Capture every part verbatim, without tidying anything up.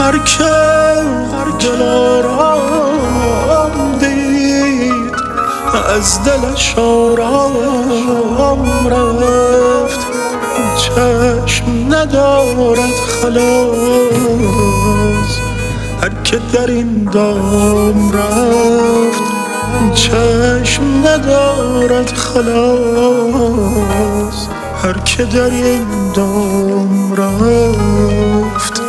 هر که دلارام دید از دلش آرام رفت. چشم ندارد خلاص هر که در این دام رفت. چشم ندارد خلاص هر که در این دام رفت.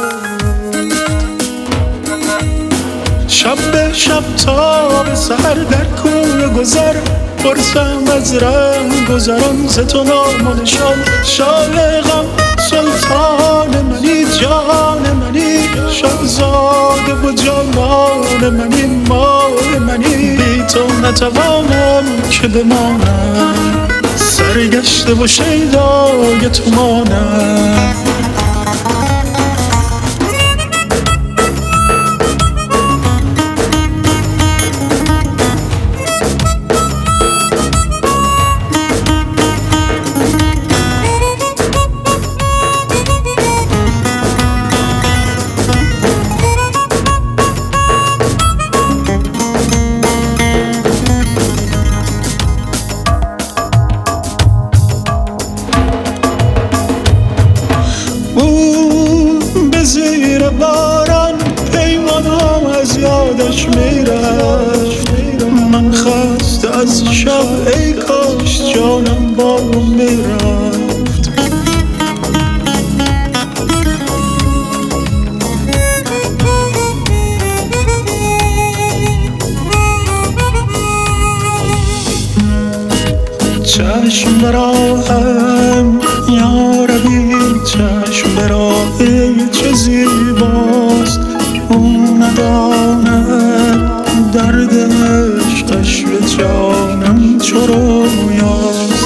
شب به شب تا به سحر در کوی گذر پرسم از رنگ گذران ز تو نام و نشان. شاه غم سلطان منی جان منی شهزاده و جانان منی ماه منی. بی تو نتوانم که بمانم سرگشته و شیدای تو مانم. زیر باران پیمانم از یادش میرفت. من خسته از شب ای کاش جانم با او میرفت. چشم به راهم یاربی چشم به راهی چه زیباست. او نداند درد عشقش به جانم چو رویاست.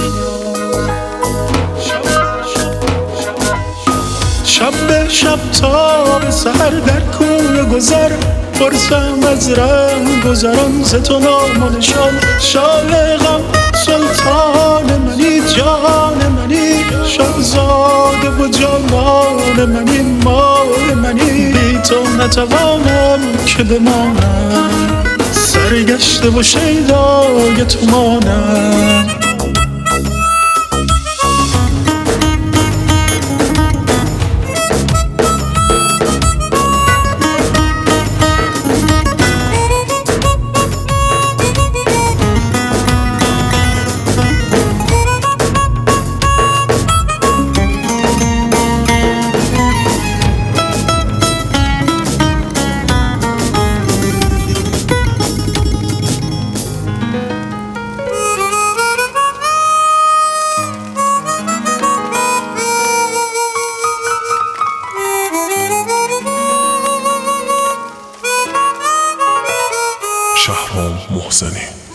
شب به شب تا به سحر در کوی گذر پرسم از رنگ گذران ز تو نام و نشان. شاه غم سلطان منی جان منی شهزاده و جانان منی ماه منی. بی تو نتوانم که بمانم سرگشته و شیدای تو مانم. شهرام محسنی.